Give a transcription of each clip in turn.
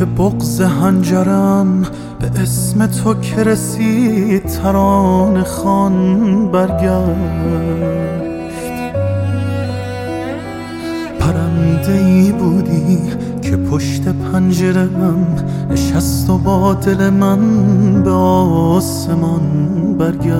که بغض هنجرم به اسم تو که رسید ترانه خوان برگشت. پرنده ای بودی که پشت پنجره‌ام نشست و با دل من به آسمان برگشت.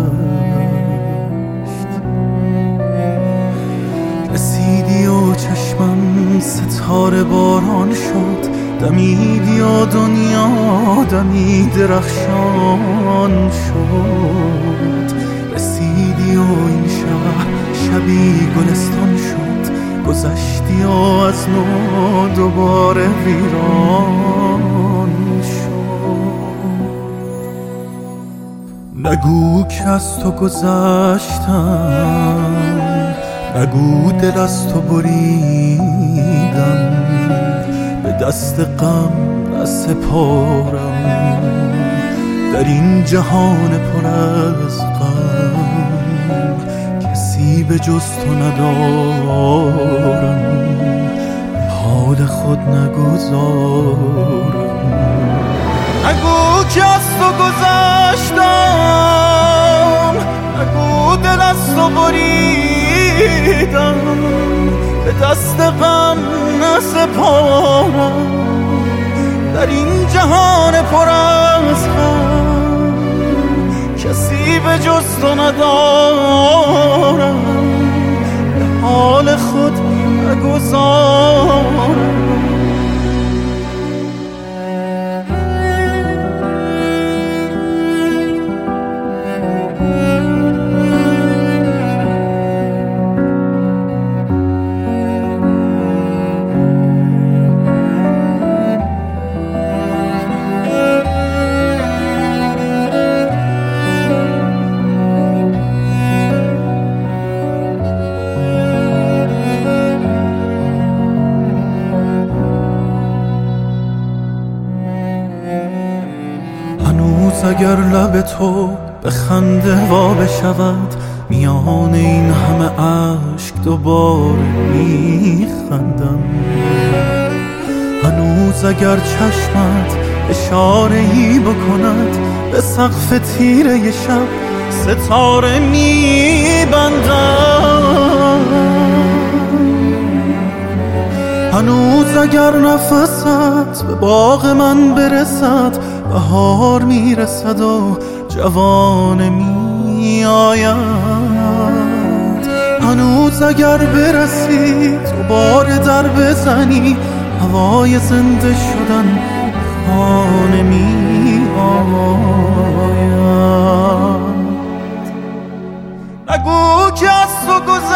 رسیدی و چشمم ستاره باران شد، دمیدی و دنیا دمی درخشان شد. رسیدی و این شهر شبی گلستان شد، گذشتی و از نو دوباره ویران شد. نگو که از تو گذشتم، نگو دل از تو بریدم، به دست غم نسپارم در این جهان پر از غم. کسی به جز تو ندارم، به حال خود نگذارم. نگو که از تو گذشتم، نگو دل از تو بریدم، به دست غم نسپارم در این جهان پر از غم. کسی به جز تو ندارم، به حال خود نگذارم. اگر لب تو به خنده وا بشود، میان این همه اشک دوباره میخندم. هنوز اگر چشمت اشاره‌ای بکند، به سقف تیره شب ستاره میبندم. هنوز اگر نفست به باغ من برسد، بهار میرسد و جوانه میآید. هنوز اگر برسی دوباره در بزنی، هوای زنده شدن خانه میآید. نگو که از تو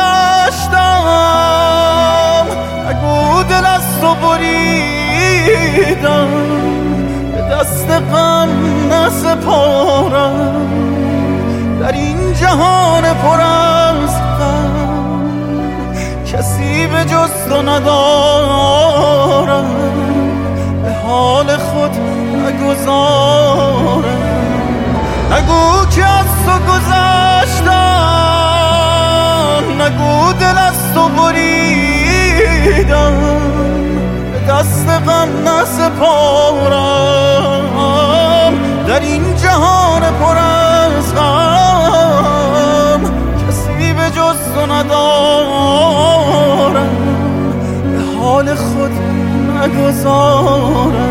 گذشتم، نگو دل از تو بریدم، به دست غم نسپارم در این جهان پر از غم. کسی به جز تو ندارم، به حال خود نگذارم. نگو که از تو گذشتم، نگو دل از تو بریدم، به دست غم نسپارم در این جهان پر از غم. کسی به جز تو ندارم، به حال خود نگذارم.